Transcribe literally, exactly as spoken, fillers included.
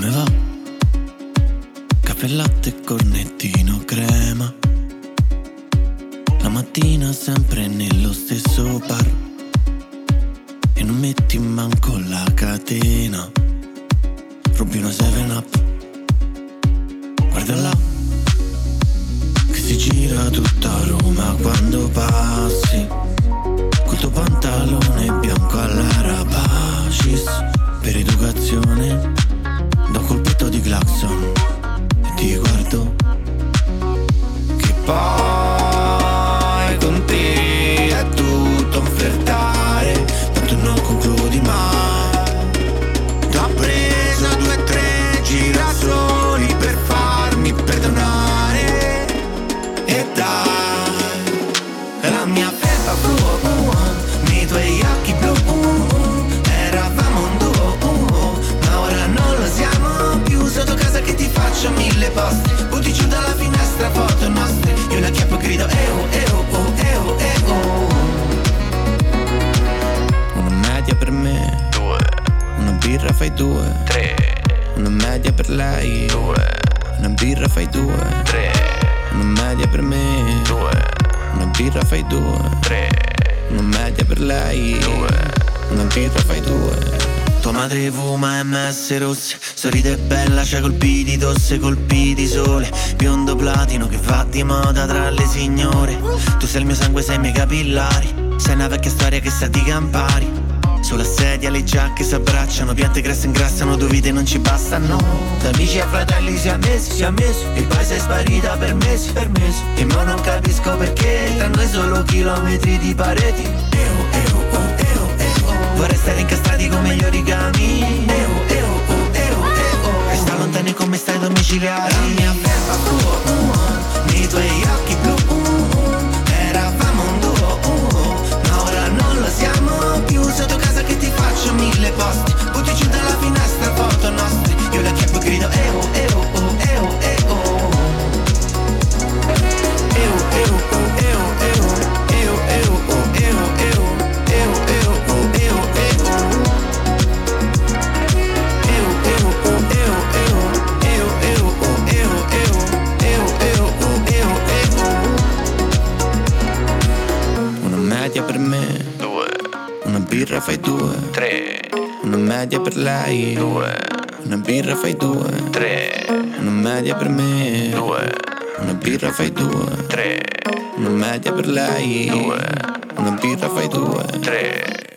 Come va? Caffè latte, cornettino, crema. La mattina sempre nello stesso bar. E non metti manco la catena. Rubi una seven up. Guarda là, che si gira tutta Roma quando passi. Col tuo pantalone bianco all'Arabacis. Per educazione do un colpetto di clacson e ti guardo. Che poi con te è tutto un flirtare, tanto non concludi mai. T'ho preso due o tre girasoli per farmi perdonare. E dai, la mia felpa blu, uh, nei tuoi occhi blu, uh, eravamo un duo, uh, ma ora non lo siamo più. Sotto casa che ti faccio mille post, butti giù dalla finestra foto nostre. Io la chiappo e grido eo, eo, oh, eo, eo. Una media per me, due. Una birra fai due, tre. Una media per lei, due. Una birra fai due, tre. Una media per me, due. Una birra fai due, tre. Una media per lei, due. Una birra fai due. Tua madre fuma M S rosse, sorride bella, c'ha colpi di tosse, colpi di sole. Biondo platino che va di moda tra le signore. Tu sei il mio sangue, sei i miei capillari. Sei una vecchia storia che sa di campari. Sulla sedia le giacche s'abbracciano, piante grasse ingrassano, due vite non ci bastano. Da amici a fratelli si è messi, si è messi. E poi sei sparita per mesi, per mesi. E mo non capisco perché, tra noi solo chilometri di pareti. Eo, eo, oh, eo, eo. Vorrei stare incastrati come gli origami. Eo, eo, oh, eo, eo. Resta lontani come stai domiciliari. La mia felpa blu, uh, nei tuoi occhi blu, uh, eravamo un duo, uh, ma ora non lo siamo più. Sotto casa che ti faccio mille post, butti giù dalla finestra foto nostre. Io la chiappo e grido eo, eo, oh, eo, eo. Eo, eo, oh, eo, eo. Eo, eo, oh, eo, eo. Eo, eo, oh, eo, eo. Eo, eo, oh, eo, eo. Eo, eo, oh, eo, eo. Eo, eo, oh, eo, eo. Una media per me, due. Una birra fai due, tre. Una media per lei, due. Una birra fai due, tre. Una media per me, due. Una birra fai due, tre. Una media per lei, due. Una birra fai due, tre.